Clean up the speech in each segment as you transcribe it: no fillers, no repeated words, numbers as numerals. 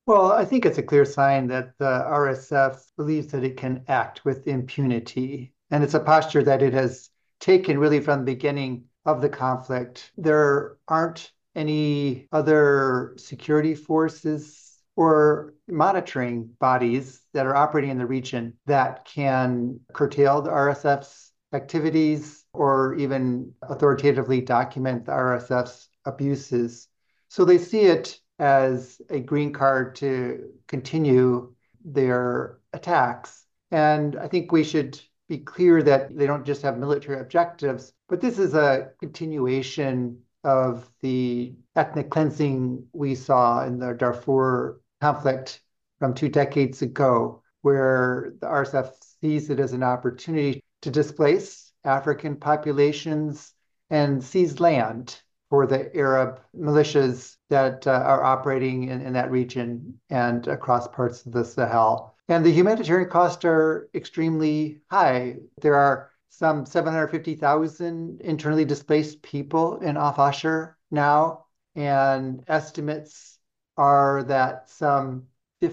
Well, I think it's a clear sign that the RSF believes that it can act with impunity. And it's a posture that it has taken really from the beginning of the conflict. There aren't any other security forces or monitoring bodies that are operating in the region that can curtail the RSF's activities or even authoritatively document the RSF's abuses. So they see it as a green card to continue their attacks. And I think we should be clear that they don't just have military objectives, but this is a continuation of the ethnic cleansing we saw in the Darfur conflict from 2 decades ago, where the RSF sees it as an opportunity to displace African populations and seize land for the Arab militias that are operating in that region and across parts of the Sahel. And the humanitarian costs are extremely high. There are some 750,000 internally displaced people in Al Fashir now, and estimates are that some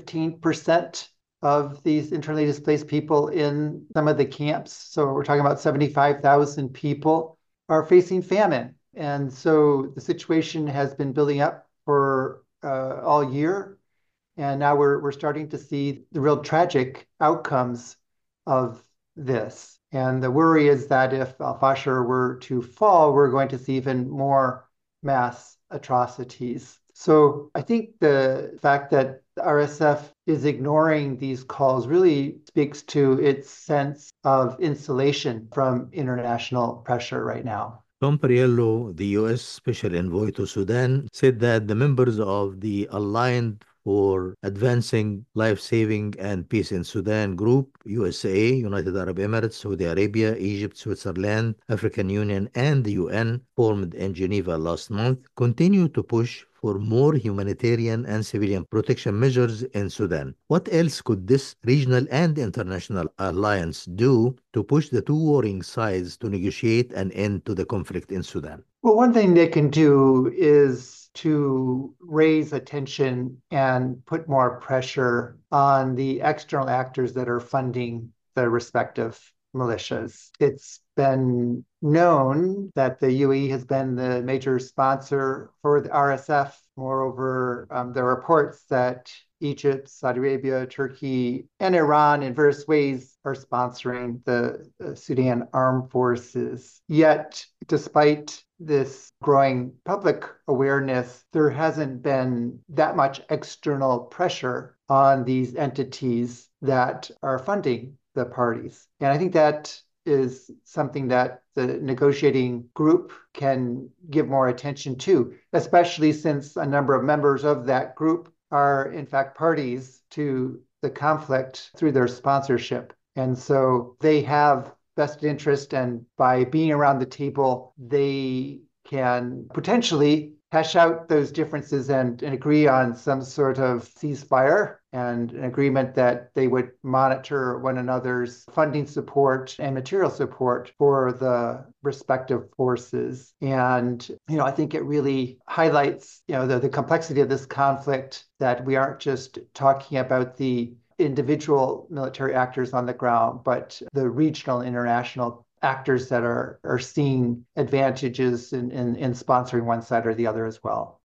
15% of these internally displaced people in some of the camps, so we're talking about 75,000 people, are facing famine. And so the situation has been building up for all year. And now we're starting to see the real tragic outcomes of this. And the worry is that if Al Fashir were to fall, we're going to see even more mass atrocities. So I think the fact that the RSF is ignoring these calls really speaks to its sense of insulation from international pressure right now. Tom Perriello, the U.S. Special Envoy to Sudan, said that the members of the Aligned for Advancing Life-Saving and Peace in Sudan group, USA, United Arab Emirates, Saudi Arabia, Egypt, Switzerland, African Union, and the UN, formed in Geneva last month, continue to push for more humanitarian and civilian protection measures in Sudan. What else could this regional and international alliance do to push the two warring sides to negotiate an end to the conflict in Sudan? Well, one thing they can do is to raise attention and put more pressure on the external actors that are funding the respective militias. It's been known that the UAE has been the major sponsor for the RSF. Moreover, there are reports that Egypt, Saudi Arabia, Turkey, and Iran in various ways are sponsoring the Sudan armed forces. Yet, despite this growing public awareness, there hasn't been that much external pressure on these entities that are funding the parties. And I think that is something that the negotiating group can give more attention to, especially since a number of members of that group are, in fact, parties to the conflict through their sponsorship. And so they have vested interest, and by being around the table, they can potentially hash out those differences and agree on some sort of ceasefire and an agreement that they would monitor one another's funding support and material support for the respective forces. And, I think it really highlights, the complexity of this conflict, that we aren't just talking about the individual military actors on the ground, but the regional and international actors that are seeing advantages in sponsoring one side or the other as well.